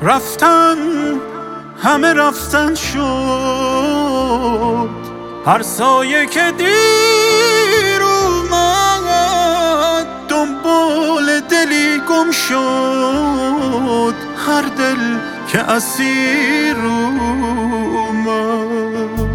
رفتن همه رفتن شد، هر سایه که دیر اومد دنبال دلی گم شد، هر دل که اسیر اومد.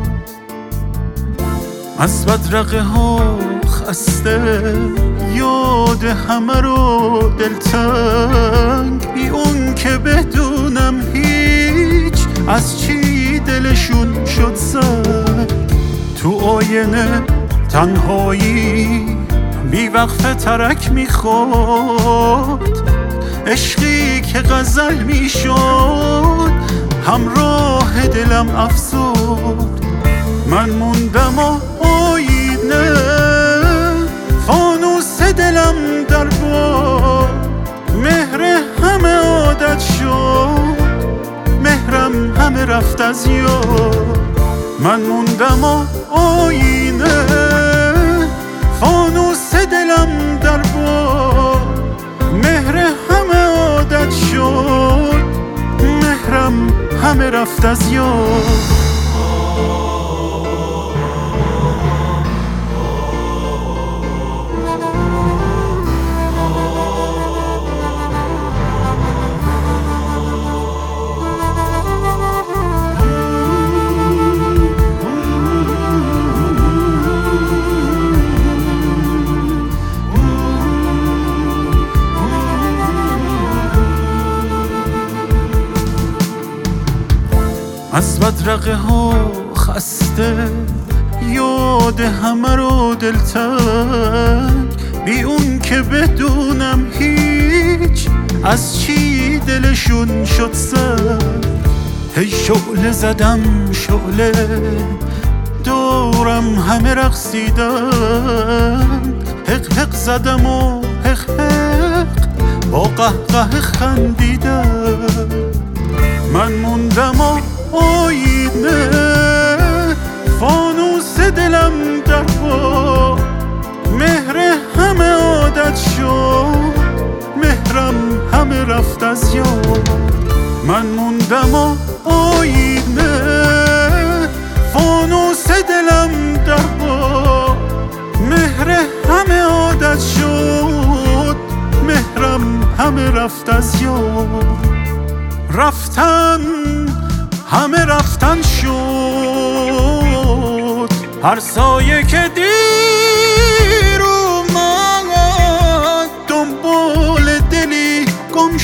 از بدرقه ها خسته یاد همه رو دلتنگ، بی اون که بدونم هیچ از چی دلشون شد سنگ. تو آینه تنهایی بی وقفه ترک میخورد، عشقی که غزل میشد همراه دلم افسرد. من موندم و آینه فانوس دلم در باد، مهر همه عادت شد، مهرم همه رفت از یاد. من موندم و آینه فانوس دلم در باد، مهر همه عادت شد، مهرم همه رفت از یاد. از بدرقه ها خسته یاد همه رو دلتنگ، بی اون که بدونم هیچ از چی دلشون شد سنگ. هی شعله زدم شعله دورم همه رقصیدن، حق حق زدم و حق حق با قهقه خندیدن. من موندم و آینه فانوس دلم در باد، مهر همه عادت شد، مهرم همه رفت از یاد. من موندم و آینه فانوس دلم در باد، مهر همه عادت شد، مهرم همه رفت از یاد. رفتن همه رفتن شد، هر سایه که دیر اومد دنبال دلی گم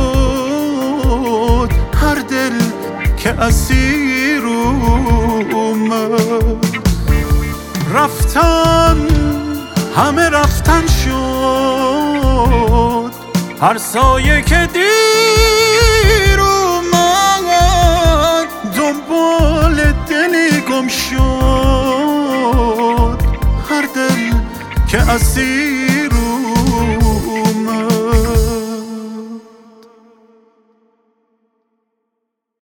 شد، هر دل که اسیر اومد. رفتن همه رفتن شد، هر سایه که دیر دنبال دلی گم شد، هر دل که اسیر